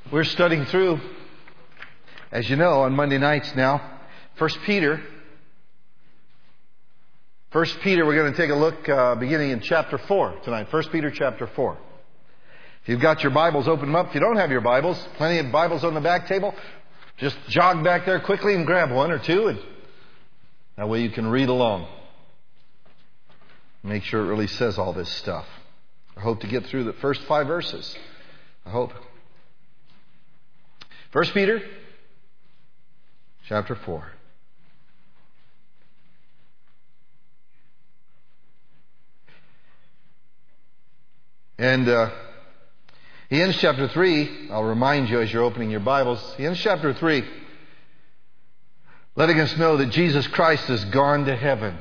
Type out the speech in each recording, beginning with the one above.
We're studying through, as you know, on Monday nights now, 1 Peter. 1 Peter, we're going to take a look beginning in chapter 4 tonight. 1 Peter chapter 4. If you've got your Bibles, open them up. If you don't have your Bibles, plenty of Bibles on the back table. Just jog back there quickly and grab one or two, and that way you can read along. Make sure it really says all this stuff. I hope to get through the first 5 verses. I hope. 1 Peter chapter 4. And he ends chapter 3. I'll remind you as you're opening your Bibles. He ends chapter 3 letting us know that Jesus Christ has gone to heaven.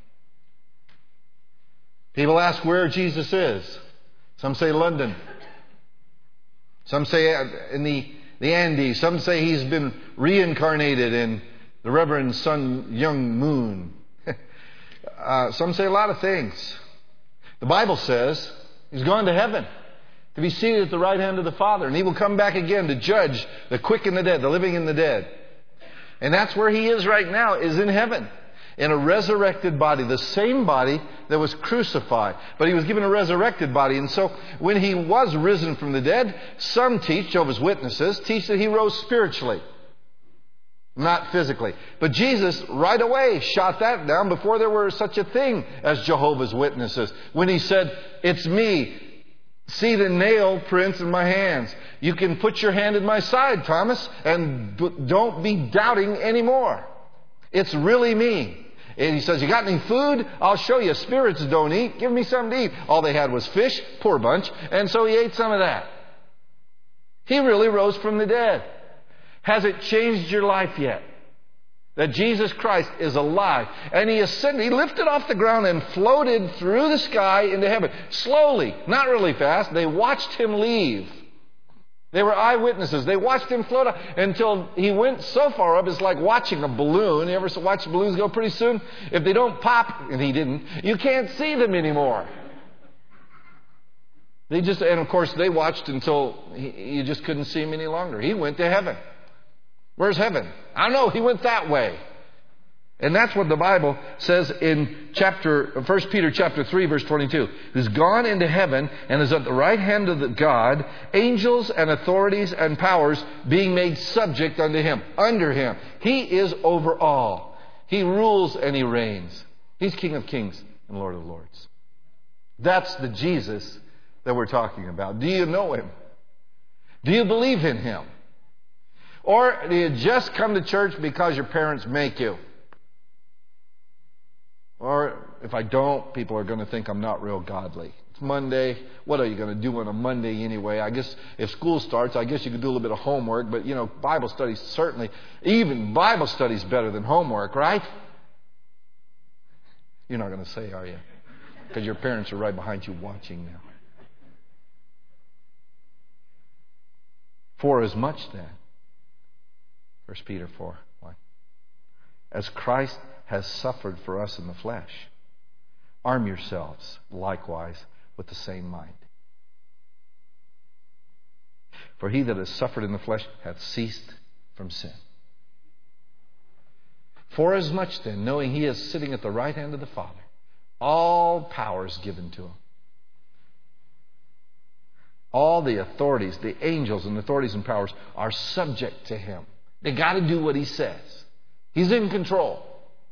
People ask where Jesus is. Some say London. Some say in the Andes. Some say he's been reincarnated in the Reverend Sun Young Moon. Some say a lot of things. The Bible says he's gone to heaven to be seated at the right hand of the Father. And he will come back again to judge the quick and the dead, the living and the dead. And that's where he is right now, is in heaven. In a resurrected body, the same body that was crucified. But he was given a resurrected body. And so when he was risen from the dead, some teach, Jehovah's Witnesses, teach that he rose spiritually, not physically. But Jesus right away shot that down before there were such a thing as Jehovah's Witnesses. When he said, "It's me. See the nail prints in my hands. You can put your hand in my side, Thomas, and don't be doubting anymore. It's really me." And he says, "You got any food? I'll show you. Spirits don't eat. Give me something to eat." All they had was fish, poor bunch, and so he ate some of that. He really rose from the dead. Has it changed your life yet? That Jesus Christ is alive. And he ascended, he lifted off the ground and floated through the sky into heaven. Slowly, not really fast. They watched him leave. They were eyewitnesses. They watched him float up until he went so far up, it's like watching a balloon. You ever watch balloons go pretty soon? If they don't pop, and he didn't, you can't see them anymore. And of course, they watched until you just couldn't see him any longer. He went to heaven. Where's heaven? I don't know. He went that way. And that's what the Bible says in 1 Peter chapter 3, verse 22. Who's gone into heaven and is at the right hand of God, angels and authorities and powers being made subject unto him, under him. He is over all. He rules and he reigns. He's King of kings and Lord of lords. That's the Jesus that we're talking about. Do you know him? Do you believe in him? Or do you just come to church because your parents make you? Or if I don't, people are going to think I'm not real godly. It's Monday. What are you going to do on a Monday anyway? I guess if school starts, I guess you could do a little bit of homework. But, Bible studies certainly, even Bible studies better than homework, right? You're not going to say, are you? Because your parents are right behind you watching now. For as much then, 1 Peter 4, 1, as Christ has suffered for us in the flesh, arm yourselves likewise with the same mind. For he that has suffered in the flesh hath ceased from sin. For as much then, knowing he is sitting at the right hand of the Father, all power is given to him. All the authorities, the angels and authorities and powers are subject to him. They got to do what he says. He's in control.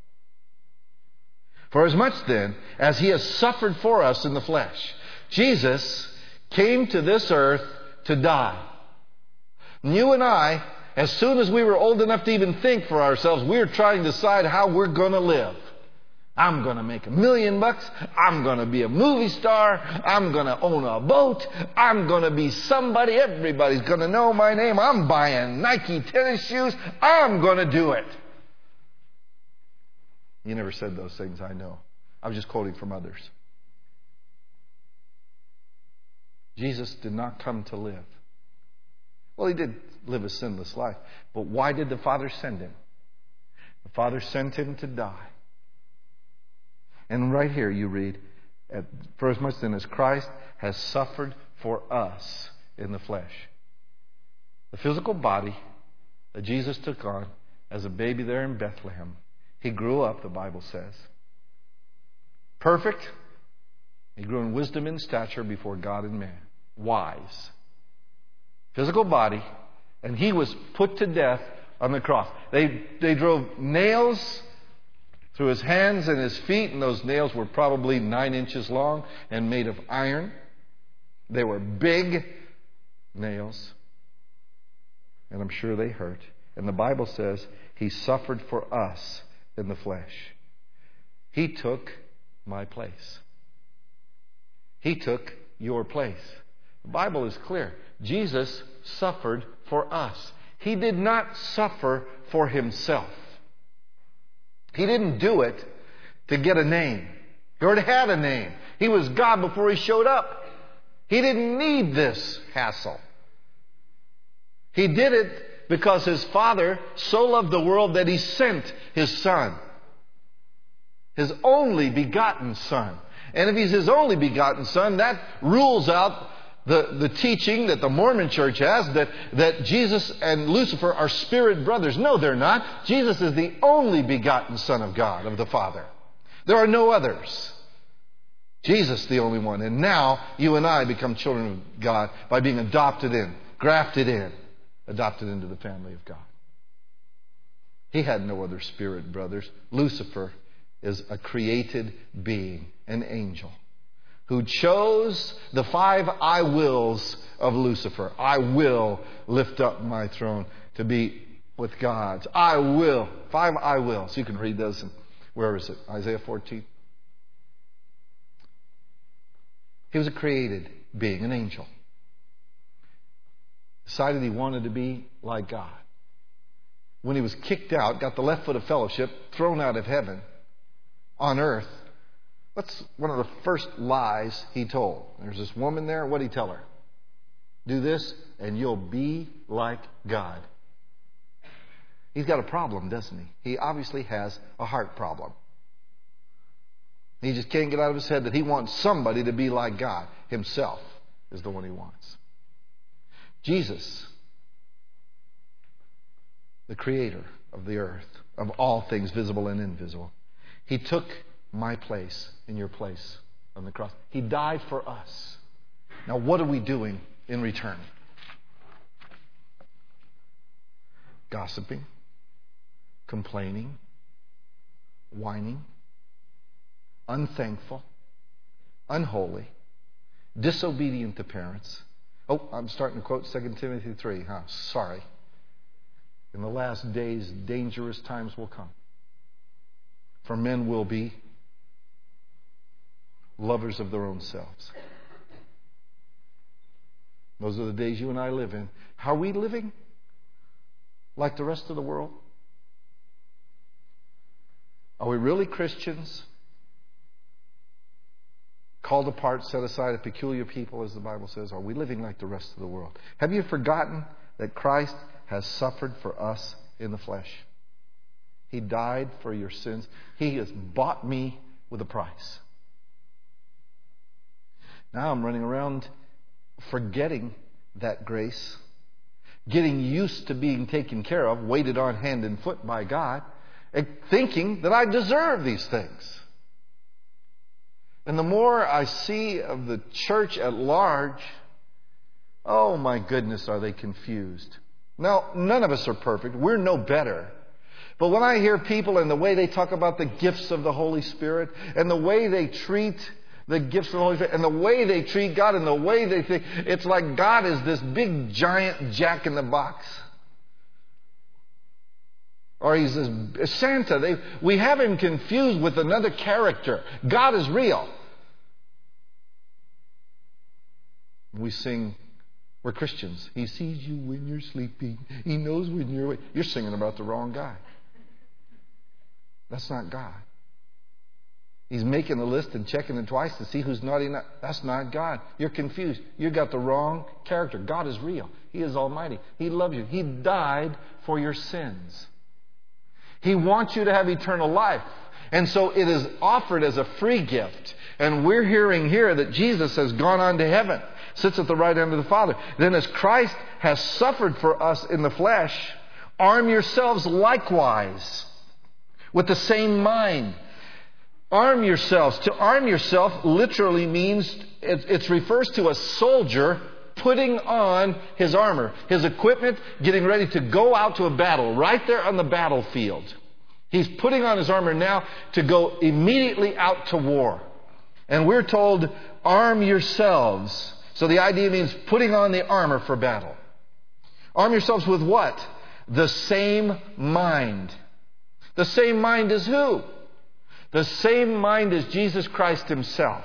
For as much then as he has suffered for us in the flesh, Jesus came to this earth to die. And you and I, as soon as we were old enough to even think for ourselves, we were trying to decide how we're going to live. I'm going to make $1 million. I'm going to be a movie star. I'm going to own a boat. I'm going to be somebody. Everybody's going to know my name. I'm buying Nike tennis shoes. I'm going to do it. You never said those things, I know. I was just quoting from others. Jesus did not come to live. Well, he did live a sinless life. But why did the Father send him? The Father sent him to die. And right here you read, for as much then as Christ has suffered for us in the flesh. The physical body that Jesus took on as a baby there in Bethlehem. He grew up, the Bible says. Perfect. He grew in wisdom and stature before God and man. Wise. Physical body. And He was put to death on the cross. They drove nails through His hands and His feet, and those nails were probably 9 inches long and made of iron. They were big nails. And I'm sure they hurt. And the Bible says He suffered for us in the flesh. He took my place. He took your place. The Bible is clear. Jesus suffered for us. He did not suffer for Himself. He didn't do it to get a name. He already had a name. He was God before He showed up. He didn't need this hassle. He did it because His Father so loved the world that He sent His Son. His only begotten Son. And if He's His only begotten Son, that rules out the teaching that the Mormon church has that Jesus and Lucifer are spirit brothers. No, they're not. Jesus is the only begotten Son of God, of the Father. There are no others. Jesus the only one. And now you and I become children of God by being adopted in, grafted in, adopted into the family of God. He had no other spirit brothers. Lucifer is a created being, an angel, who chose the 5 I wills of Lucifer. I will lift up my throne to be with God's. I will. 5 I wills. You can read those. Where is it? Isaiah 14. He was a created being, an angel. Decided he wanted to be like God. When he was kicked out, got the left foot of fellowship, thrown out of heaven on earth, what's one of the first lies he told? There's this woman there. What did he tell her? Do this and you'll be like God. He's got a problem, doesn't he? He obviously has a heart problem. He just can't get out of his head that he wants somebody to be like God. Himself is the one he wants. Jesus, the creator of the earth, of all things visible and invisible, He took my place in your place on the cross. He died for us. Now what are we doing in return? Gossiping, complaining, whining, unthankful, unholy, disobedient to parents. Oh, I'm starting to quote 2 Timothy 3. Sorry. In the last days, dangerous times will come. For men will be lovers of their own selves. Those are the days you and I live in. How are we living? Like the rest of the world? Are we really Christians? Called apart, set aside, a peculiar people, as the Bible says. Are we living like the rest of the world? Have you forgotten that Christ has suffered for us in the flesh? He died for your sins. He has bought me with a price. Now I'm running around forgetting that grace, getting used to being taken care of, waited on hand and foot by God, and thinking that I deserve these things. And the more I see of the church at large, oh my goodness, are they confused. Now, none of us are perfect. We're no better. But when I hear people and the way they talk about the gifts of the Holy Spirit and the way they treat the gifts of the Holy Spirit and the way they treat God and the way they think, it's like God is this big giant jack in the box. Or He's this Santa. We have Him confused with another character. God is real. We sing, we're Christians. He sees you when you're sleeping. He knows when you're awake. You're singing about the wrong guy. That's not God. He's making a list and checking it twice to see who's naughty. That's not God. You're confused. You got the wrong character. God is real. He is almighty. He loves you. He died for your sins. He wants you to have eternal life. And so it is offered as a free gift. And we're hearing here that Jesus has gone on to heaven. sits at the right hand of the Father. Then as Christ has suffered for us in the flesh, arm yourselves likewise with the same mind. Arm yourselves. To arm yourself literally means, it refers to a soldier putting on his armor, his equipment, getting ready to go out to a battle, right there on the battlefield. He's putting on his armor now to go immediately out to war. And we're told, arm yourselves. So the idea means putting on the armor for battle. Arm yourselves with what? The same mind. The same mind as who? The same mind as Jesus Christ Himself.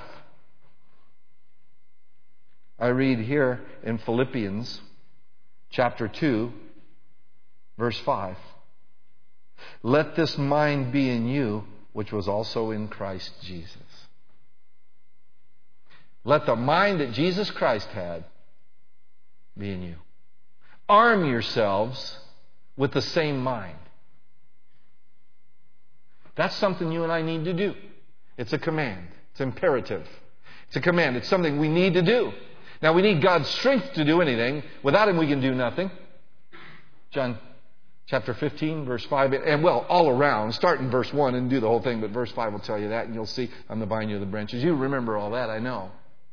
I read here in Philippians chapter 2, verse 5. Let this mind be in you, which was also in Christ Jesus. Let the mind that Jesus Christ had be in you. Arm yourselves with the same mind. That's something you and I need to do. It's a command. It's imperative. It's a command. It's something we need to do. Now, we need God's strength to do anything. Without Him, we can do nothing. John chapter 15, verse 5. And well, all around. Start in verse 1 and do the whole thing. But verse 5 will tell you that. And you'll see, I'm the vine, you're the branches. You remember all that, I know.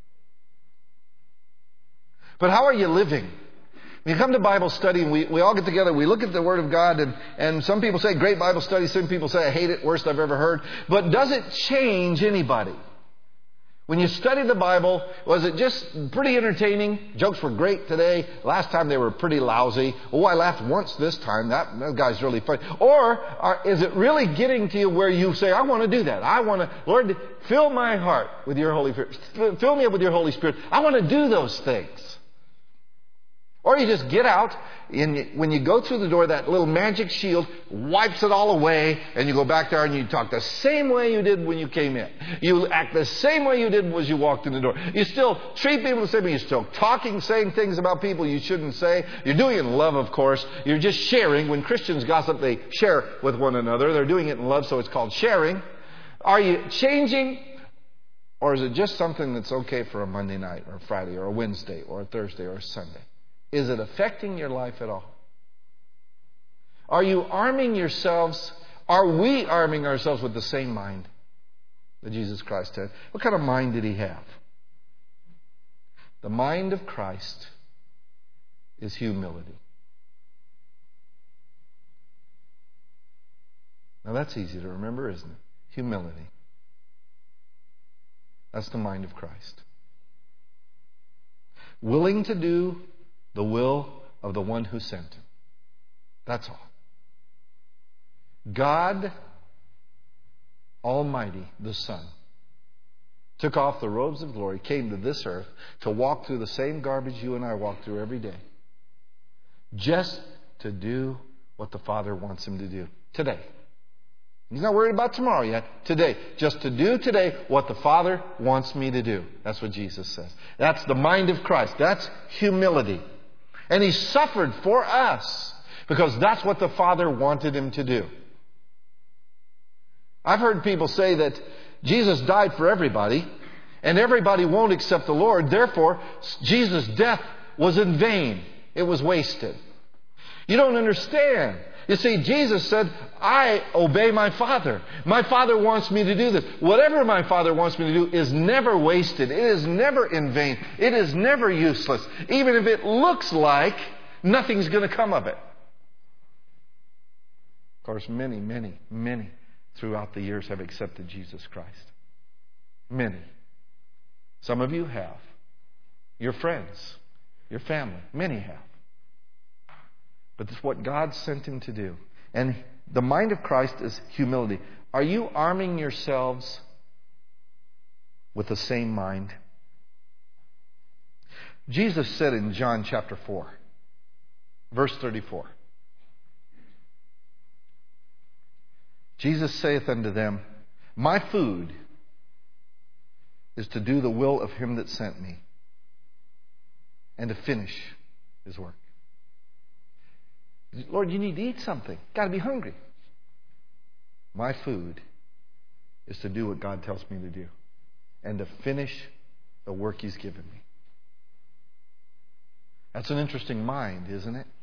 But how are you living? When you come to Bible study, and we all get together, we look at the Word of God, and some people say, great Bible study. Some people say, I hate it, worst I've ever heard. But does it change anybody? When you study the't was it just pretty entertaining? Jokes were great today. Last time they were pretty lousy. Oh, I laughed once this time. That guy's really funny. Or is it really getting to you where you say, I want to do that. I want to, Lord, fill my heart with your Holy Spirit. Fill me up with your Holy Spirit. I want to do those things. Or you just get out, and when you go through the door, that little magic shield wipes it all away, and you go back there and you talk the same way you did when you came in. You act the same way you did as you walked in the door. You still treat people the same way. You're still talking, saying things about people you shouldn't say. You're doing it in love, of course. You're just sharing. When Christians gossip, they share with one another. They're doing it in love, so it's called sharing. Are you changing? Or is it just something that's okay for a Monday night, or a Friday, or a Wednesday, or a Thursday, or a Sunday? Is it affecting your life at all? Are you arming yourselves? Are we arming ourselves with the same mind that Jesus Christ had? What kind of mind did He have? The mind of Christ is humility. Now that's easy to remember, isn't it? Humility. That's the mind of Christ. Willing to do the will of the one who sent Him. That's all. God Almighty, the Son, took off the robes of glory, came to this earth to walk through the same garbage you and I walk through every day. Just to do what the Father wants Him to do. Today. He's not worried about tomorrow yet. Today. Just to do today what the Father wants me to do. That's what Jesus says. That's the mind of Christ. That's humility. And He suffered for us because that's what the Father wanted Him to do. I've heard people say that Jesus died for everybody and everybody won't accept the Lord. Therefore, Jesus' death was in vain. It was wasted. You don't understand. You see, Jesus said, I obey my Father. My Father wants me to do this. Whatever my Father wants me to do is never wasted. It is never in vain. It is never useless. Even if it looks like nothing's going to come of it. Of course, many, many, many throughout the years have accepted Jesus Christ. Many. Some of you have. Your friends, your family, many have. But it's what God sent Him to do. And the mind of Christ is humility. Are you arming yourselves with the same mind? Jesus said in John chapter 4, verse 34, Jesus saith unto them, my food is to do the will of Him that sent me and to finish His work. Lord, you need to eat something. Got to be hungry. My food is to do what God tells me to do and to finish the work He's given me. That's an interesting mind, isn't it?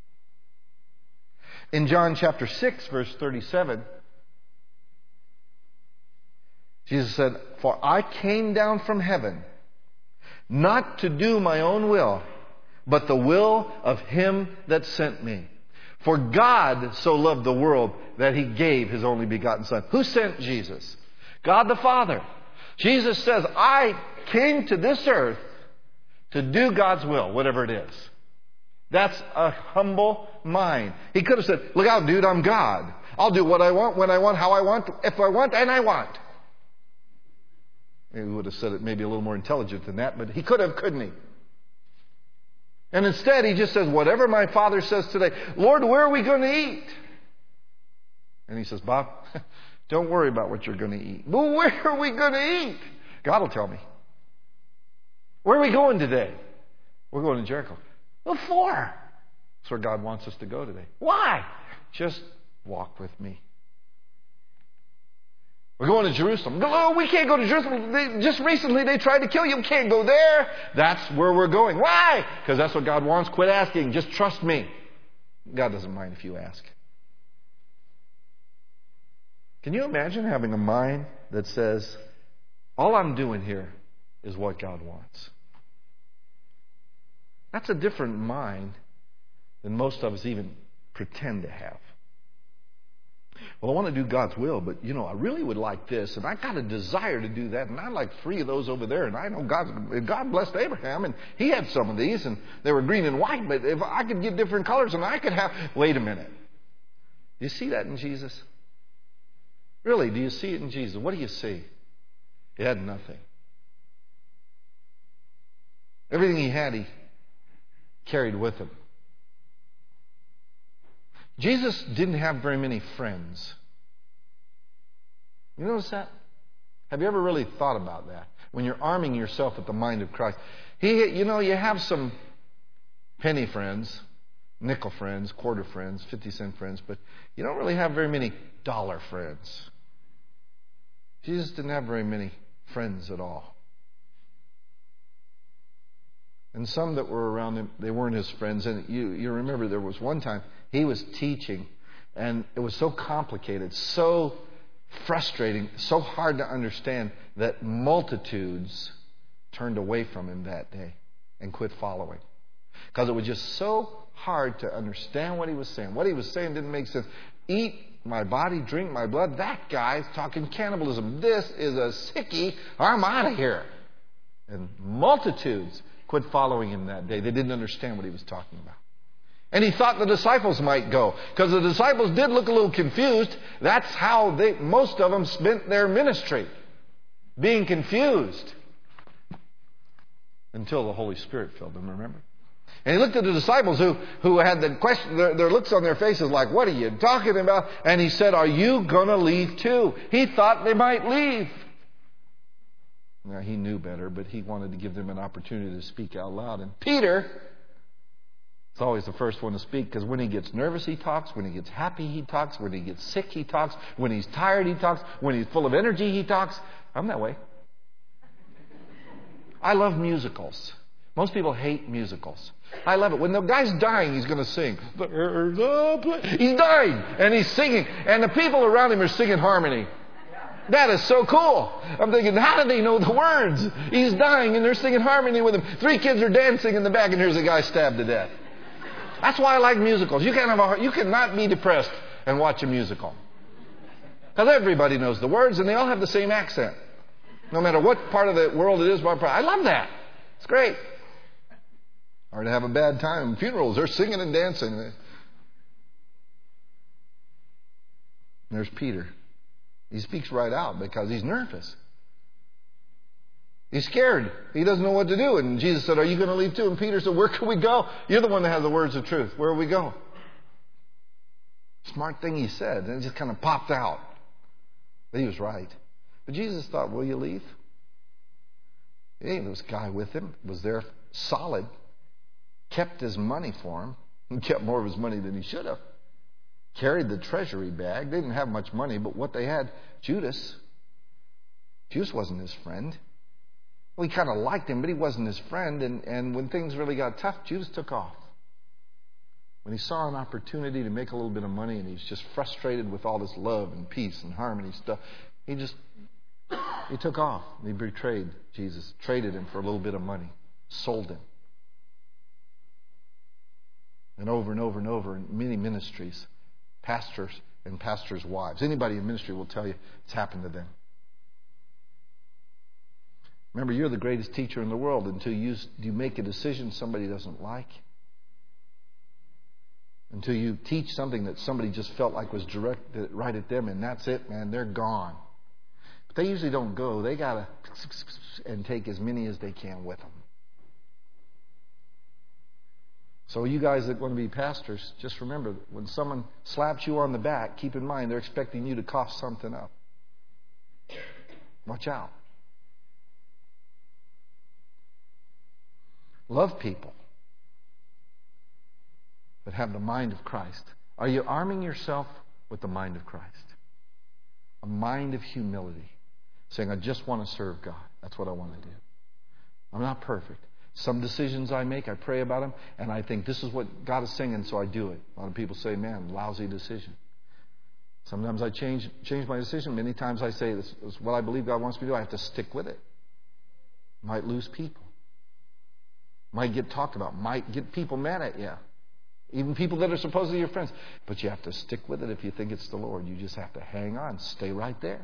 In John chapter 6, verse 37, Jesus said, "For I came down from heaven, not to do my own will, but the will of Him that sent me. For God so loved the world that He gave His only begotten Son." Who sent Jesus? God the Father. Jesus says, I came to this earth to do God's will, whatever it is. That's a humble mind. He could have said, look out, dude, I'm God. I'll do what I want, when I want, how I want, if I want, and I want. He would have said it maybe a little more intelligent than that, but he could have, couldn't he? And instead, he just says, whatever my Father says today, Lord, where are we going to eat? And he says, Bob, don't worry about what you're going to eat. But where are we going to eat? God will tell me. Where are we going today? We're going to Jericho. What for? That's where God wants us to go today. Why? Just walk with me. We're going to Jerusalem. Oh, we can't go to Jerusalem. Just recently they tried to kill you. We can't go there. That's where we're going. Why? Because that's what God wants. Quit asking. Just trust me. God doesn't mind if you ask. Can you imagine having a mind that says, all I'm doing here is what God wants? That's a different mind than most of us even pretend to have. Well, I want to do God's will, but, I really would like this, and I got a desire to do that, and I like 3 of those over there, and I know God blessed Abraham, and he had some of these, and they were green and white, but if I could get different colors, and I could have... Wait a minute. Do you see that in Jesus? Really, do you see it in Jesus? What do you see? He had nothing. Everything he had, he carried with him. Jesus didn't have very many friends. You notice that? Have you ever really thought about that? When you're arming yourself with the mind of Christ. You have some penny friends, nickel friends, quarter friends, 50-cent friends, but you don't really have very many dollar friends. Jesus didn't have very many friends at all. And some that were around him, they weren't his friends. And you remember there was one time he was teaching, and it was so complicated, so frustrating, so hard to understand that multitudes turned away from him that day and quit following. Because it was just so hard to understand what he was saying. What he was saying didn't make sense. Eat my body, drink my blood. That guy's talking cannibalism. This is a sickie. I'm out of here. And multitudes quit following him that day. They didn't understand what he was talking about. And he thought the disciples might go, because the disciples did look a little confused. That's how most of them spent their ministry, being confused, until the Holy Spirit filled them, remember? And he looked at the disciples who had the question, their looks on their faces like, what are you talking about? And he said, are you going to leave too? He thought they might leave. Now, he knew better, but he wanted to give them an opportunity to speak out loud. And Peter is always the first one to speak, because when he gets nervous, he talks. When he gets happy, he talks. When he gets sick, he talks. When he's tired, he talks. When he's full of energy, he talks. I'm that way. I love musicals. Most people hate musicals. I love it. When the guy's dying, he's going to sing. He's dying, and he's singing. And the people around him are singing harmony. That is so cool. I'm thinking, how do they know the words? He's dying, and they're singing harmony with him. 3 kids are dancing in the back, and here's a guy stabbed to death. That's why I like musicals. You cannot be depressed and watch a musical. Because everybody knows the words, and they all have the same accent. No matter what part of the world it is. I love that. It's great. Or to have a bad time. Funerals, they're singing and dancing. And there's Peter. He speaks right out because he's nervous. He's scared. He doesn't know what to do. And Jesus said, are you going to leave too? And Peter said, where can we go? You're the one that has the words of truth. Where will we go? Smart thing he said. And it just kind of popped out. But he was right. But Jesus thought, will you leave? Hey, there was a guy with him. Was there solid. Kept his money for him. And kept more of his money than he should have. Carried the treasury bag. They didn't have much money, but what they had, Judas wasn't his friend. Well, he kind of liked him, but he wasn't his friend. And when things really got tough, Judas took off. When he saw an opportunity to make a little bit of money and he's just frustrated with all this love and peace and harmony stuff, he took off. And he betrayed Jesus, traded him for a little bit of money, sold him. And over in many ministries, pastors and pastors' wives, anybody in ministry will tell you it's happened to them. Remember, you're the greatest teacher in the world until you make a decision somebody doesn't like. Until you teach something that somebody just felt like was directed right at them, and that's it, man, they're gone. But they usually don't go. They got to and take as many as they can with them. So you guys that want to be pastors, just remember, when someone slaps you on the back, keep in mind they're expecting you to cough something up. Watch out. Love people, but have the mind of Christ. Are you arming yourself with the mind of Christ? A mind of humility. Saying, I just want to serve God. That's what I want to do. I'm not perfect. Some decisions I make, I pray about them, and I think this is what God is saying, and so I do it. A lot of people say, man, lousy decision. Sometimes I change my decision. Many times I say, this is what I believe God wants me to do. I have to stick with it. Might lose people. Might get talked about. Might get people mad at you. Even people that are supposedly your friends. But you have to stick with it if you think it's the Lord. You just have to hang on. Stay right there.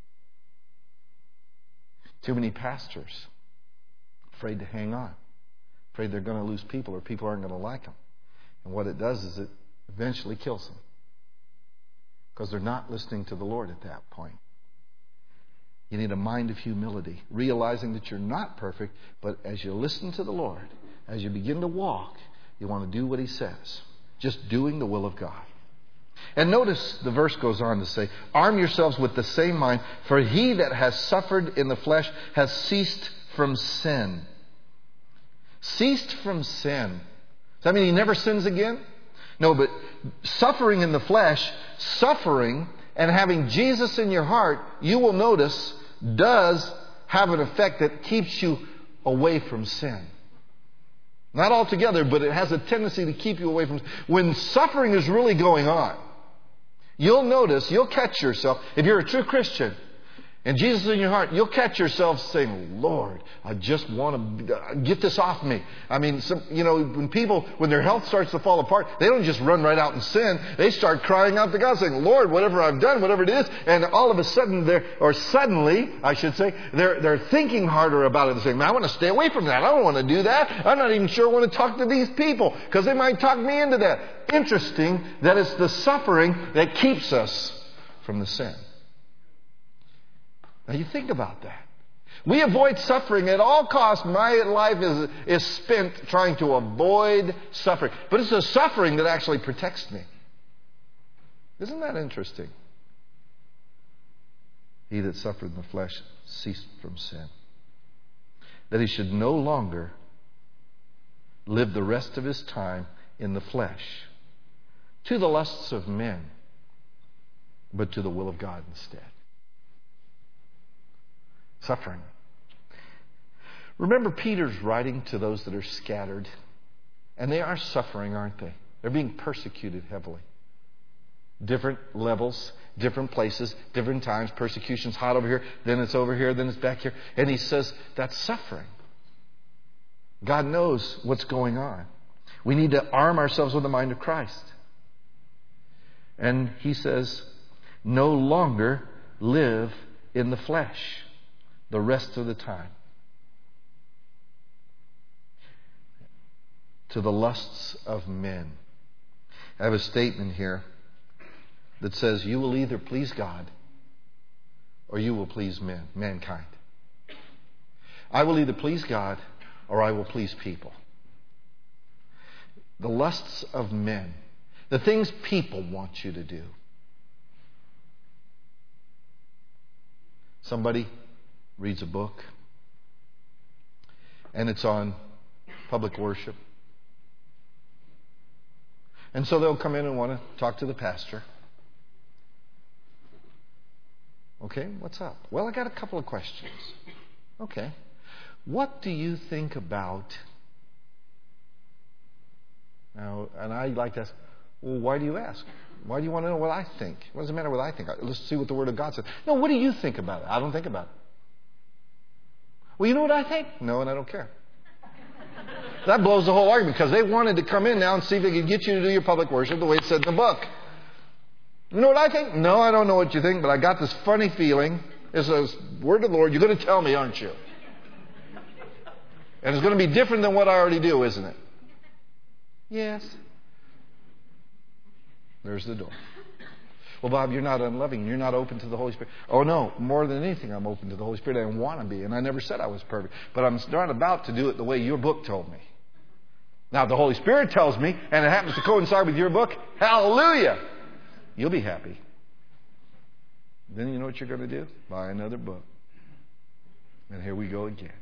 Too many pastors afraid to hang on. Afraid they're going to lose people or people aren't going to like them. And what it does is it eventually kills them. Because they're not listening to the Lord at that point. You need a mind of humility, realizing that you're not perfect, but as you listen to the Lord, as you begin to walk, you want to do what He says. Just doing the will of God. And notice the verse goes on to say, arm yourselves with the same mind, for he that has suffered in the flesh has ceased from sin. Ceased from sin. Does that mean he never sins again? No, but suffering in the flesh, suffering and having Jesus in your heart, you will notice, does have an effect that keeps you away from sin. Not altogether, but it has a tendency to keep you away from sin. When suffering is really going on, you'll notice, you'll catch yourself, if you're a true Christian, and Jesus is in your heart, you'll catch yourself saying, Lord, I just want to get this off me. I mean, when their health starts to fall apart, they don't just run right out and sin. They start crying out to God saying, Lord, whatever I've done, whatever it is. And all of a sudden, suddenly, I should say, they're thinking harder about it. They're saying, man, I want to stay away from that. I don't want to do that. I'm not even sure I want to talk to these people because they might talk me into that. Interesting that it's the suffering that keeps us from the sin. Now you think about that. We avoid suffering at all costs. My life is spent trying to avoid suffering. But it's the suffering that actually protects me. Isn't that interesting? He that suffered in the flesh ceased from sin. That he should no longer live the rest of his time in the flesh, to the lusts of men, but to the will of God instead. Suffering. Remember, Peter's writing to those that are scattered. And they are suffering, aren't they? They're being persecuted heavily. Different levels, different places, different times. Persecution's hot over here, then it's over here, then it's back here. And he says, that's suffering. God knows what's going on. We need to arm ourselves with the mind of Christ. And he says, no longer live in the flesh the rest of the time, to the lusts of men. I have a statement here that says you will either please God or you will please mankind. I will either please God or I will please people. The lusts of men, the things people want you to do. Somebody reads a book, and it's on public worship. And so they'll come in and want to talk to the pastor. Okay, what's up? Well, I got a couple of questions. Okay. what do you think about? Now, and I like to ask, well, why do you ask? Why do you want to know what I think? What does it matter what I think? Let's see what the Word of God says. No, what do you think about it? I don't think about it. Well, you know what I think? No, and I don't care. That blows the whole argument, because they wanted to come in now and see if they could get you to do your public worship the way it said in the book. You know what I think? No, I don't know what you think, but I got this funny feeling. It's a word of the Lord. You're going to tell me, aren't you? And it's going to be different than what I already do, isn't it? Yes. There's the door. Well, Bob, you're not unloving. You're not open to the Holy Spirit. Oh, no. More than anything, I'm open to the Holy Spirit. I want to be. And I never said I was perfect. But I'm not about to do it the way your book told me. Now, if the Holy Spirit tells me, and it happens to coincide with your book, hallelujah! You'll be happy. Then you know what you're going to do? Buy another book. And here we go again.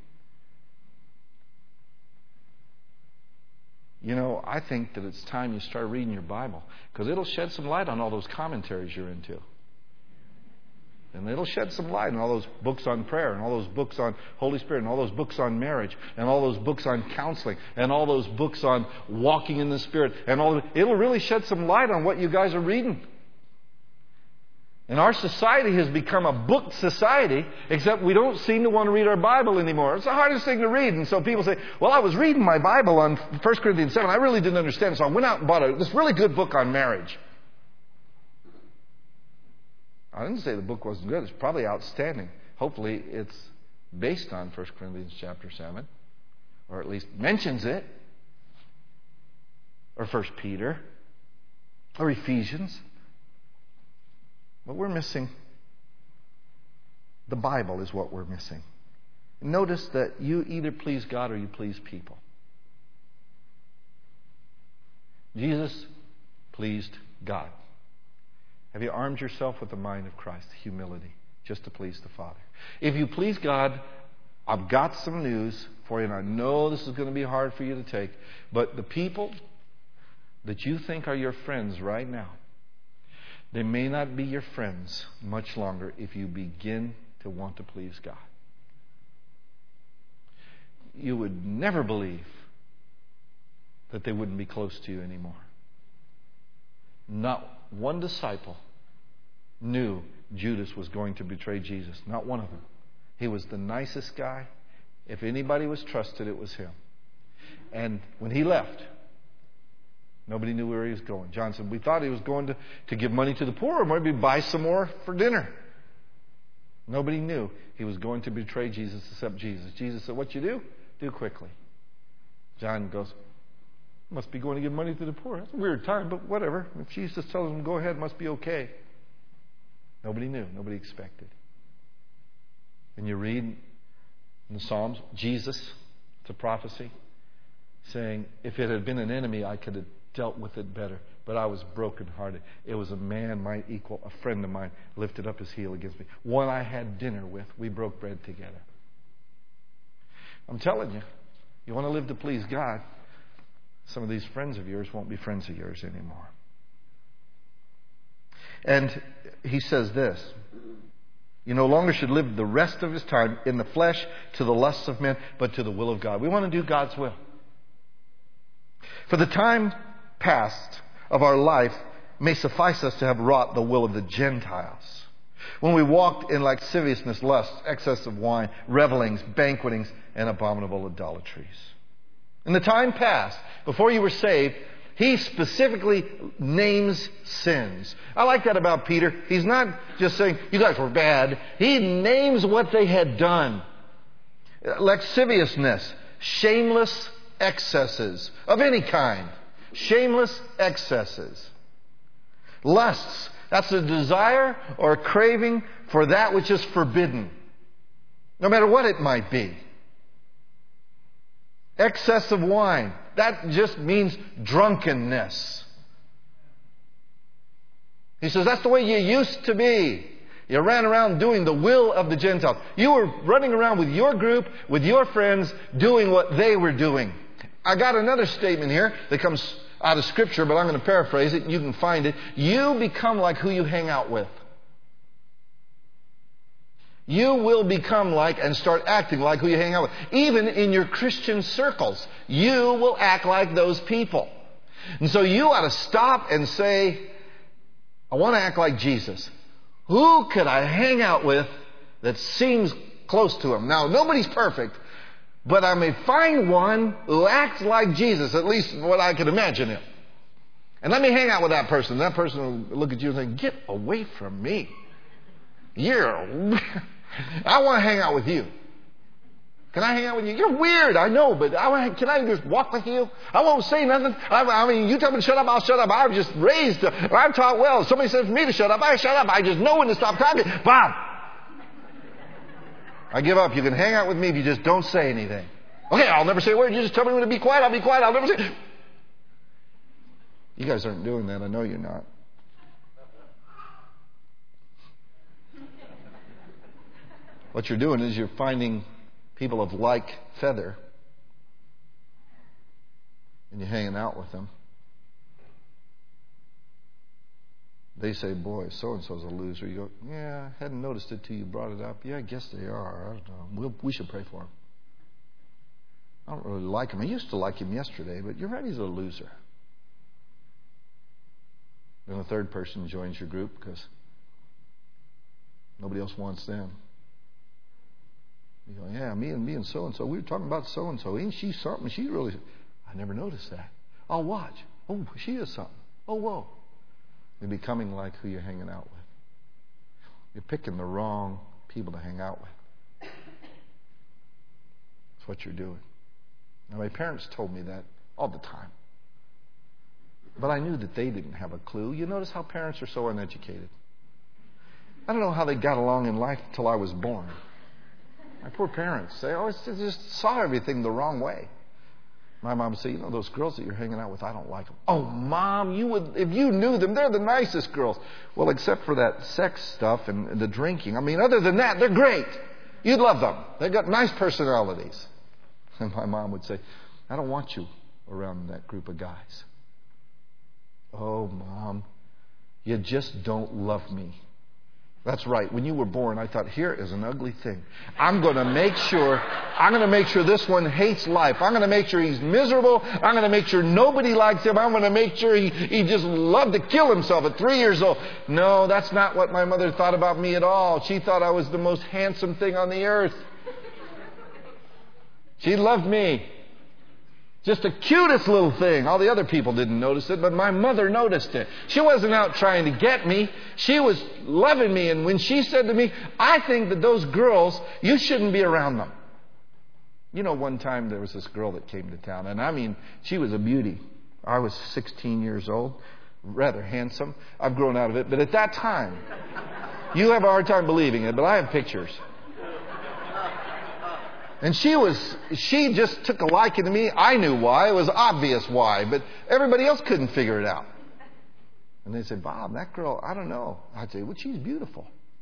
You know, I think that it's time you start reading your Bible, because it'll shed some light on all those commentaries you're into. And it'll shed some light on all those books on prayer, and all those books on Holy Spirit, and all those books on marriage, and all those books on counseling, and all those books on walking in the Spirit. It'll really shed some light on what you guys are reading. And our society has become a book society, except we don't seem to want to read our Bible anymore. It's the hardest thing to read. And so people say, well, I was reading my Bible on 1 Corinthians 7. I really didn't understand it, so I went out and bought this really good book on marriage. I didn't say the book wasn't good. It's probably outstanding. Hopefully it's based on 1 Corinthians chapter 7, or at least mentions it, or 1 Peter, or Ephesians. But we're missing. The Bible is what we're missing. Notice that you either please God or you please people. Jesus pleased God. Have you armed yourself with the mind of Christ? Humility, just to please the Father. If you please God, I've got some news for you, and I know this is going to be hard for you to take, but the people that you think are your friends right now, they may not be your friends much longer if you begin to want to please God. You would never believe that they wouldn't be close to you anymore. Not one disciple knew Judas was going to betray Jesus. Not one of them. He was the nicest guy. If anybody was trusted, it was him. And when he left, nobody knew where he was going. John said, we thought he was going to give money to the poor, or maybe buy some more for dinner. Nobody knew he was going to betray Jesus except Jesus. Jesus said, what you do, do quickly. John goes, must be going to give money to the poor. That's a weird time, but whatever. If Jesus tells him, go ahead, it must be okay. Nobody knew. Nobody expected. And you read in the Psalms, Jesus, it's a prophecy, saying, if it had been an enemy, I could have dealt with it better. But I was brokenhearted. It was a man, my equal, a friend of mine, lifted up his heel against me. One I had dinner with. We broke bread together. I'm telling you, you want to live to please God, some of these friends of yours won't be friends of yours anymore. And he says this, you no longer should live the rest of his time in the flesh to the lusts of men, but to the will of God. We want to do God's will. For the time past of our life may suffice us to have wrought the will of the Gentiles, when we walked in lasciviousness, lust, excess of wine, revelings, banquetings, and abominable idolatries. In the time past, before you were saved, he specifically names sins. I like that about Peter. He's not just saying, you guys were bad. He names what they had done. Lasciviousness, shameless excesses of any kind. Shameless excesses. Lusts, that's a desire or a craving for that which is forbidden, no matter what it might be. Excess of wine, that just means drunkenness. He says that's the way you used to be. You ran around doing the will of the Gentiles. You were running around with your group, with your friends, doing what they were doing. I got another statement here that comes out of Scripture, but I'm going to paraphrase it. You can find it. You become like who you hang out with. You will become like and start acting like who you hang out with. Even in your Christian circles, you will act like those people. And so you ought to stop and say, I want to act like Jesus. Who could I hang out with that seems close to him? Now, nobody's perfect, but I may find one who acts like Jesus, at least what I can imagine him. And let me hang out with that person. That person will look at you and say, get away from me. I want to hang out with you. Can I hang out with you? You're weird, I know, but can I just walk with you? I won't say nothing. I mean, you tell me to shut up, I'll shut up. I'm just raised, I'm taught well. Somebody says for me to shut up, I shut up. I just know when to stop talking. Bob! I give up. You can hang out with me if you just don't say anything. Okay, I'll never say a word. You just tell me when to be quiet, I'll be quiet. I'll never say... You guys aren't doing that. I know you're not. What you're doing is you're finding people of like feather and you're hanging out with them. They say, boy, so-and-so's a loser. You go, yeah, I hadn't noticed it till you brought it up. Yeah, I guess they are. I don't know. We should pray for him. I don't really like him. I used to like him yesterday, but you're right, he's a loser. Then a third person joins your group because nobody else wants them. You go, yeah, me and so-and-so, we were talking about so-and-so. Ain't she something? She really... I never noticed that. I'll watch. Oh, she is something. Oh, whoa. You're becoming like who you're hanging out with. You're picking the wrong people to hang out with. That's what you're doing. Now, my parents told me that all the time. But I knew that they didn't have a clue. You notice how parents are so uneducated. I don't know how they got along in life until I was born. My poor parents, they always just saw everything the wrong way. My mom would say, you know, those girls that you're hanging out with, I don't like them. Oh, Mom, you would, if you knew them, they're the nicest girls. Well, except for that sex stuff and the drinking. I mean, other than that, they're great. You'd love them. They've got nice personalities. And my mom would say, I don't want you around that group of guys. Oh, Mom, you just don't love me. That's right. When you were born, I thought, here is an ugly thing. I'm going to make sure this one hates life. I'm going to make sure he's miserable. I'm going to make sure nobody likes him. I'm going to make sure he just loved to kill himself at 3 years old. No, that's not what my mother thought about me at all. She thought I was the most handsome thing on the earth. She loved me. Just the cutest little thing. All the other people didn't notice it, but my mother noticed it. She wasn't out trying to get me. She was loving me. And when she said to me, I think that those girls, you shouldn't be around them. You know, one time there was this girl that came to town. And I mean, she was a beauty. I was 16 years old. Rather handsome. I've grown out of it. But at that time, you have a hard time believing it, but I have pictures. And she just took a liking to me. I knew why. It was obvious why. But everybody else couldn't figure it out. And they said, Bob, that girl, I don't know. I'd say, well, she's beautiful.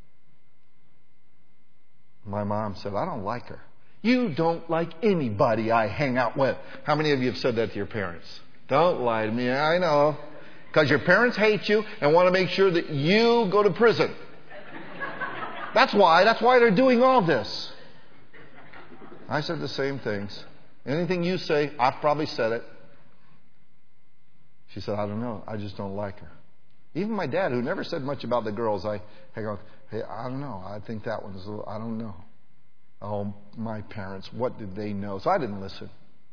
My mom said, I don't like her. You don't like anybody I hang out with. How many of you have said that to your parents? Don't lie to me. I know. Because your parents hate you and want to make sure that you go to prison. That's why. That's why they're doing all this. I said the same things. Anything you say, I've probably said it. She said, I don't know. I just don't like her. Even my dad, who never said much about the girls I hang out with, hey, I don't know. I think that one's a little, I don't know. Oh, my parents, what did they know? So I didn't listen.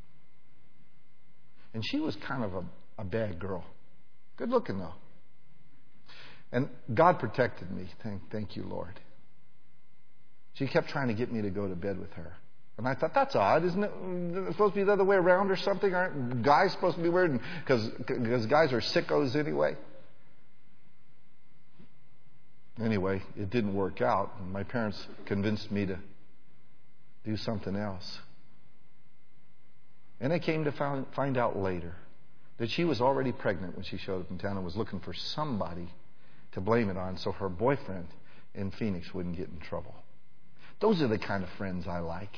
And she was kind of a bad girl. Good looking, though. And God protected me. Thank you, Lord. She kept trying to get me to go to bed with her. And I thought, that's odd. Isn't it supposed to be the other way around or something? Aren't guys supposed to be weird? Because guys are sickos anyway. Anyway, it didn't work out. And my parents convinced me to do something else. And I came to find out later that she was already pregnant when she showed up in town and was looking for somebody to blame it on so her boyfriend in Phoenix wouldn't get in trouble. Those are the kind of friends I like.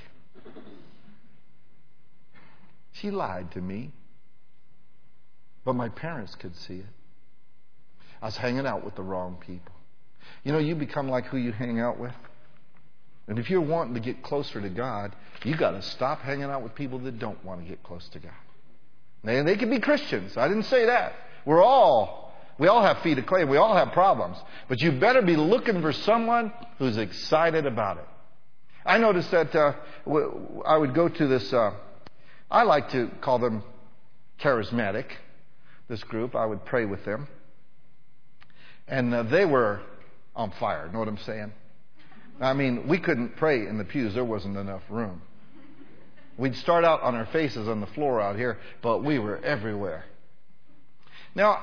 She lied to me. But my parents could see it. I was hanging out with the wrong people. You know, you become like who you hang out with. And if you're wanting to get closer to God, you got to stop hanging out with people that don't want to get close to God. And they can be Christians. I didn't say that. We all have feet of clay. We all have problems. But you better be looking for someone who's excited about it. I noticed that I would go to this, I like to call them charismatic, this group. I would pray with them. And they were on fire. Know what I'm saying? I mean, we couldn't pray in the pews. There wasn't enough room. We'd start out on our faces on the floor out here, but we were everywhere. Now,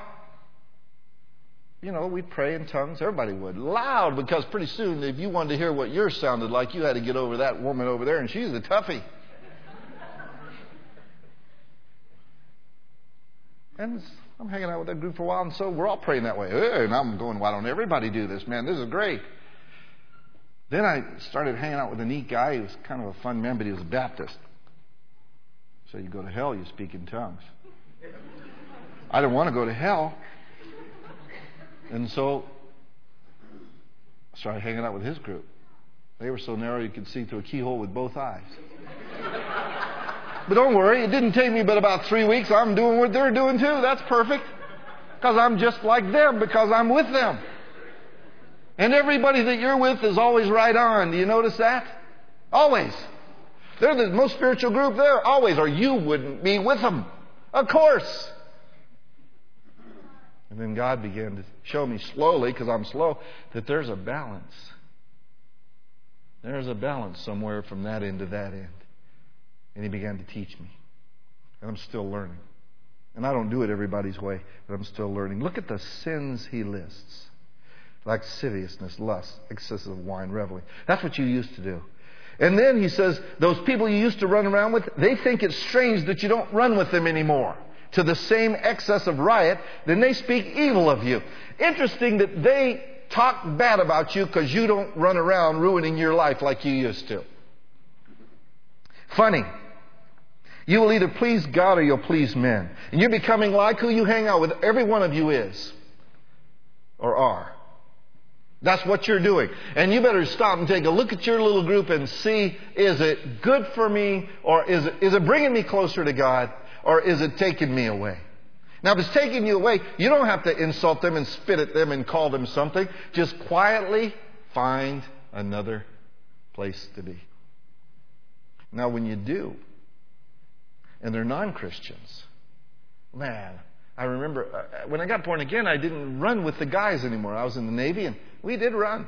we'd pray in tongues. Everybody would. Loud, because pretty soon, if you wanted to hear what yours sounded like, you had to get over that woman over there, and she's a toughie. And I'm hanging out with that group for a while, and so we're all praying that way. Hey, and I'm going, why don't everybody do this, man? This is great. Then I started hanging out with a neat guy. He was kind of a fun man, but he was a Baptist. So you go to hell, you speak in tongues. I didn't want to go to hell. And so I started hanging out with his group. They were so narrow you could see through a keyhole with both eyes. But don't worry, it didn't take me but about 3 weeks. I'm doing what they're doing too. That's perfect. Because I'm just like them, because I'm with them. And everybody that you're with is always right on. Do you notice that? Always. They're the most spiritual group there. Always. Or you wouldn't be with them. Of course. And then God began to show me slowly, because I'm slow, that there's a balance. There's a balance somewhere from that end to that end. And He began to teach me. And I'm still learning. And I don't do it everybody's way, but I'm still learning. Look at the sins He lists. Lasciviousness, lust, excessive wine, reveling. That's what you used to do. And then He says, those people you used to run around with, they think it's strange that you don't run with them anymore. To the same excess of riot, then they speak evil of you. Interesting that they talk bad about you because you don't run around ruining your life like you used to. Funny. You will either please God or you'll please men. And you're becoming like who you hang out with. Every one of you is. Or are. That's what you're doing. And you better stop and take a look at your little group and see, is it good for me, or is it bringing me closer to God, or is it taking me away? Now, if it's taking you away, you don't have to insult them and spit at them and call them something. Just quietly find another place to be. Now, when you do, and they're non-Christians, man, I remember when I got born again, I didn't run with the guys anymore. I was in the Navy, and we did run.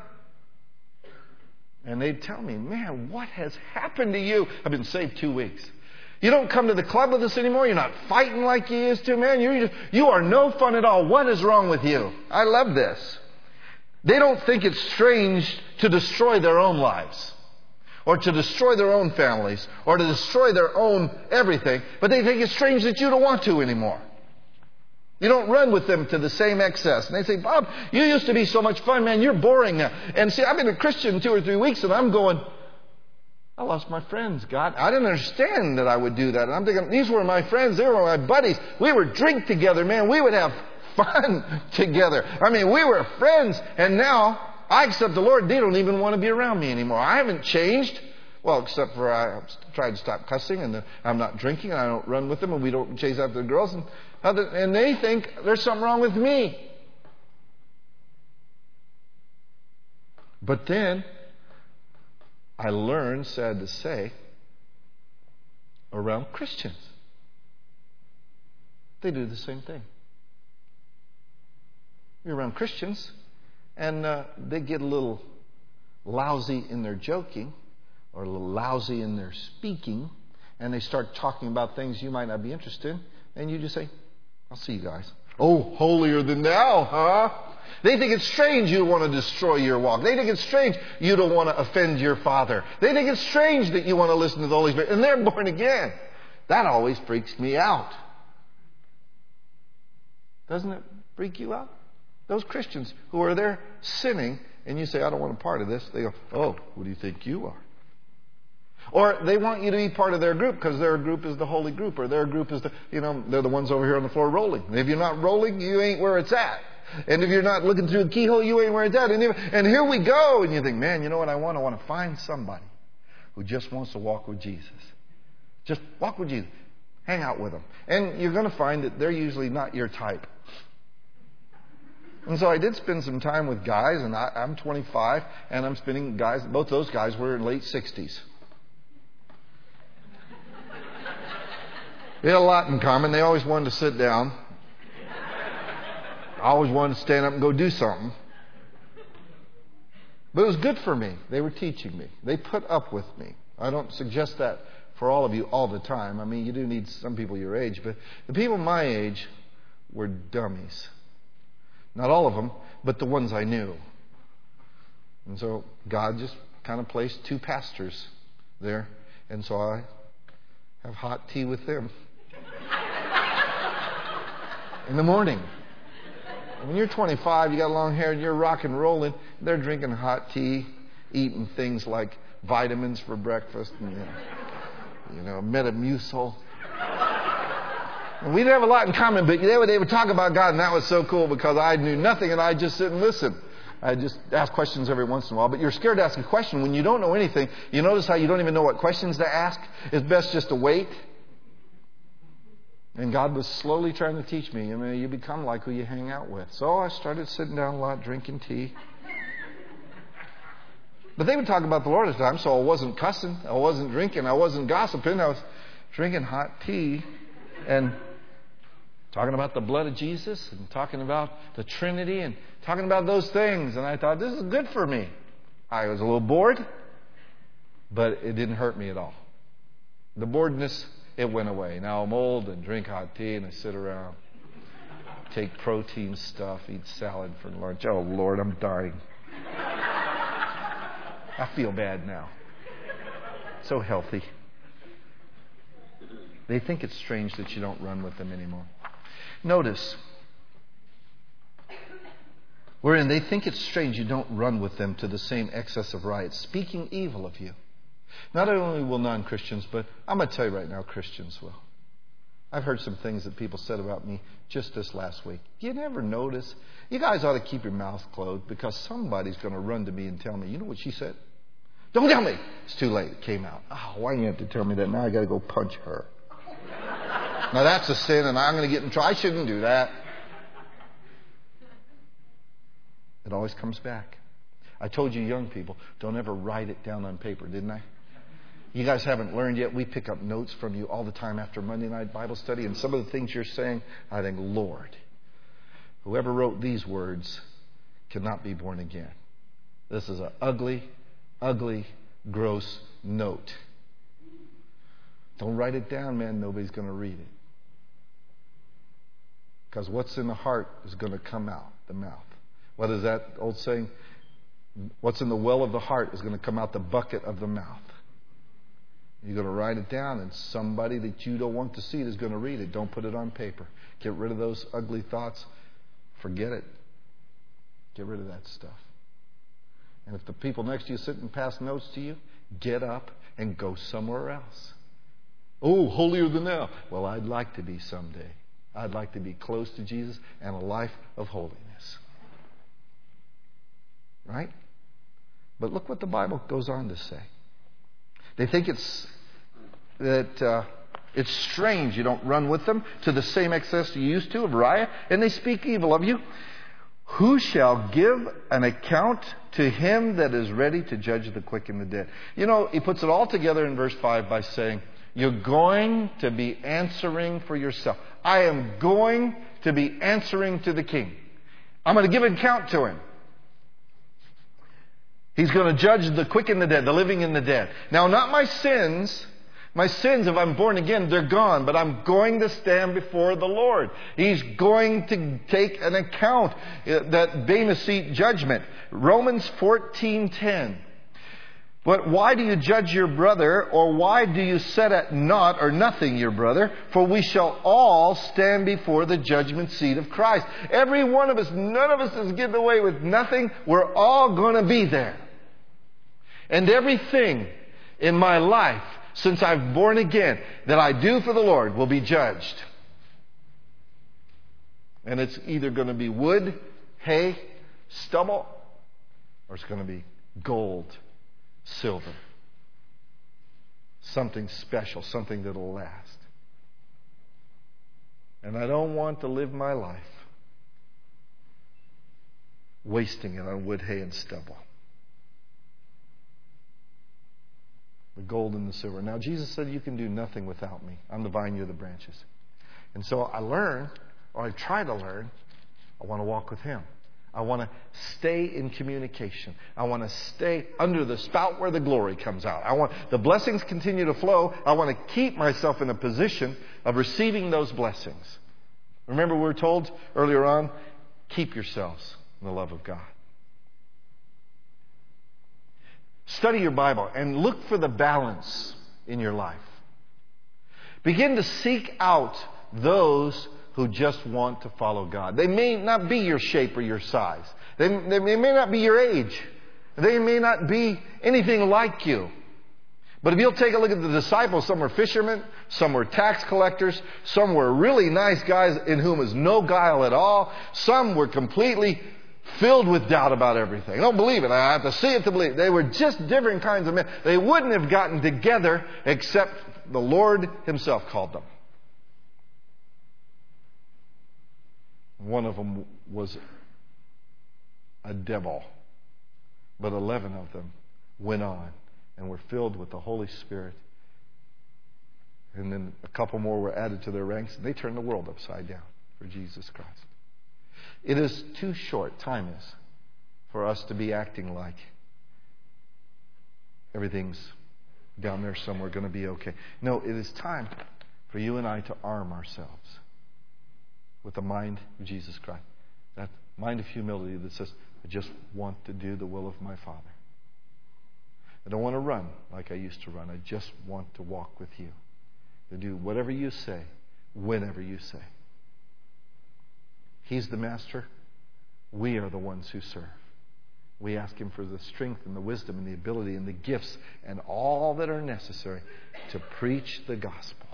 And they'd tell me, man, what has happened to you? I've been saved 2 weeks. You don't come to the club with us anymore. You're not fighting like you used to, man. You are no fun at all. What is wrong with you? I love this. They don't think it's strange to destroy their own lives, or to destroy their own families, or to destroy their own everything. But they think it's strange that you don't want to anymore. You don't run with them to the same excess. And they say, Bob, you used to be so much fun, man. You're boring now. And see, I've been a Christian 2 or 3 weeks, and I'm going, I lost my friends, God. I didn't understand that I would do that. And I'm thinking, these were my friends. They were my buddies. We would drink together, man. We would have fun together. I mean, we were friends. And now, I accept the Lord. They don't even want to be around me anymore. I haven't changed. Well, except for I tried to stop cussing, and I'm not drinking, and I don't run with them, and we don't chase after the girls. And they think there's something wrong with me. But then, I learned, sad to say, around Christians. They do the same thing. You're around Christians, and they get a little lousy in their joking, or a little lousy in their speaking, and they start talking about things you might not be interested in, and you just say, I'll see you guys. Oh, holier than thou, huh? They think it's strange you want to destroy your walk. They think it's strange you don't want to offend your Father. They think it's strange that you want to listen to the Holy Spirit. And they're born again. That always freaks me out. Doesn't it freak you out? Those Christians who are there sinning, and you say, I don't want a part of this. They go, oh, who do you think you are? Or they want you to be part of their group because their group is the holy group, or their group is they're the ones over here on the floor rolling. And if you're not rolling, you ain't where it's at. And if you're not looking through the keyhole, you ain't where it's at. And here we go. And you think, man, you know what I want? I want to find somebody who just wants to walk with Jesus. Just walk with Jesus. Hang out with them. And you're going to find that they're usually not your type. And so I did spend some time with guys, and I'm 25, and I'm spending guys, both those guys were in late 60s. They had a lot in common. They always wanted to sit down. I always wanted to stand up and go do something. But it was good for me. They were teaching me. They put up with me. I don't suggest that for all of you all the time. I mean, you do need some people your age, but the people my age were dummies. Not all of them, but the ones I knew. And so God just kind of placed two pastors there, and so I have hot tea with them in the morning. When you're 25, you got long hair, and you're rock and rolling, they're drinking hot tea, eating things like vitamins for breakfast, and Metamucil. And we didn't have a lot in common, but they would talk about God, and that was so cool because I knew nothing, and I'd just sit and listen. I'd just ask questions every once in a while, but you're scared to ask a question when you don't know anything. You notice how you don't even know what questions to ask? It's best just to wait. And God was slowly trying to teach me. You become like who you hang out with. So I started sitting down a lot, drinking tea. But they would talk about the Lord at the time, so I wasn't cussing, I wasn't drinking, I wasn't gossiping. I was drinking hot tea and talking about the blood of Jesus and talking about the Trinity and talking about those things. And I thought, this is good for me. I was a little bored, but it didn't hurt me at all. The boredness, it went away. Now I'm old and drink hot tea and I sit around, take protein stuff, eat salad for lunch. Oh, Lord, I'm dying. I feel bad now. So healthy. They think it's strange that you don't run with them anymore. Notice, wherein they think it's strange you don't run with them to the same excess of riot, speaking evil of you. Not only will non-Christians, but I'm going to tell you right now, Christians will. I've heard some things that people said about me just this last week. You never notice? You guys ought to keep your mouth closed because somebody's going to run to me and tell me, you know what she said? Don't tell me. It's too late. It came out. Oh, why do you have to tell me that? Now I got to go punch her. Now that's a sin and I'm going to get in trouble. I shouldn't do that. It always comes back. I told you young people, don't ever write it down on paper, didn't I? You guys haven't learned yet. We pick up notes from you all the time after Monday night Bible study. And some of the things you're saying, I think, Lord, whoever wrote these words cannot be born again. This is an ugly, ugly, gross note. Don't write it down, man. Nobody's going to read it. Because what's in the heart is going to come out the mouth. What is that old saying? What's in the well of the heart is going to come out the bucket of the mouth. You're going to write it down, and somebody that you don't want to see it is going to read it. Don't put it on paper. Get rid of those ugly thoughts. Forget it. Get rid of that stuff. And if the people next to you sit and pass notes to you, get up and go somewhere else. Oh, holier than thou. Well, I'd like to be someday. I'd like to be close to Jesus and a life of holiness. Right? But look what the Bible goes on to say. They think it's strange you don't run with them to the same excess you used to of riot, and they speak evil of you. Who shall give an account to him that is ready to judge the quick and the dead? You know, he puts it all together in verse 5 by saying, you're going to be answering for yourself. I am going to be answering to the King. I'm going to give an account to him. He's going to judge the quick and the dead, the living and the dead. Now, not my sins. My sins, if I'm born again, they're gone. But I'm going to stand before the Lord. He's going to take an account, that Bema seat judgment. Romans 14:10. But why do you judge your brother, or why do you set at naught or nothing your brother? For we shall all stand before the judgment seat of Christ. Every one of us, none of us is getting away with nothing. We're all going to be there. And everything in my life, since I've born again, that I do for the Lord will be judged. And it's either going to be wood hay, stubble, or it's going to be gold, silver. Something special, something that'll last. And I don't want to live my life wasting it on wood, hay, and stubble. The gold and the silver. Now, Jesus said, you can do nothing without me. I'm the vine, you're the branches. And so I learn, or I try to learn, I want to walk with Him. I want to stay in communication. I want to stay under the spout where the glory comes out. I want the blessings continue to flow. I want to keep myself in a position of receiving those blessings. Remember, we were told earlier on, keep yourselves in the love of God. Study your Bible and look for the balance in your life. Begin to seek out those who just want to follow God. They may not be your shape or your size. They may not be your age. They may not be anything like you. But if you'll take a look at the disciples, some were fishermen, some were tax collectors, some were really nice guys in whom was no guile at all. Some were completely filled with doubt about everything. I don't believe it. I have to see it to believe it. They were just different kinds of men. They wouldn't have gotten together except the Lord Himself called them. One of them was a devil. But 11 of them went on and were filled with the Holy Spirit. And then a couple more were added to their ranks, and they turned the world upside down for Jesus Christ. It is too short, time is, for us to be acting like everything's down there somewhere going to be okay. No, it is time for you and I to arm ourselves with the mind of Jesus Christ. That mind of humility that says, I just want to do the will of my Father. I don't want to run like I used to run. I just want to walk with you. To do whatever you say, whenever you say. He's the master. We are the ones who serve. We ask Him for the strength and the wisdom and the ability and the gifts and all that are necessary to preach the gospel.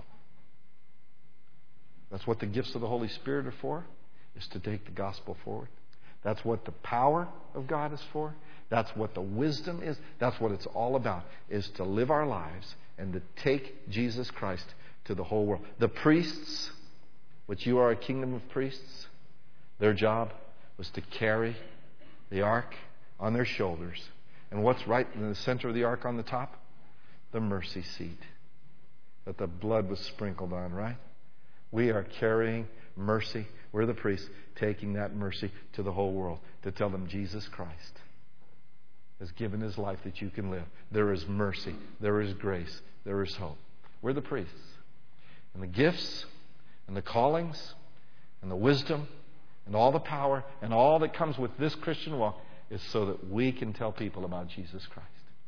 That's what the gifts of the Holy Spirit are for, is to take the gospel forward. That's what the power of God is for. That's what the wisdom is. That's what it's all about, is to live our lives and to take Jesus Christ to the whole world. The priests, which you are a kingdom of priests, their job was to carry the ark on their shoulders. And what's right in the center of the ark on the top? The mercy seat that the blood was sprinkled on, right? We are carrying mercy. We're the priests taking that mercy to the whole world to tell them Jesus Christ has given His life that you can live. There is mercy. There is grace. There is hope. We're the priests. And the gifts and the callings and the wisdom and all the power and all that comes with this Christian walk is so that we can tell people about Jesus Christ.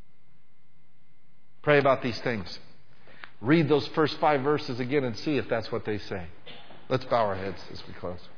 Pray about these things. Read those first 5 verses again and see if that's what they say. Let's bow our heads as we close.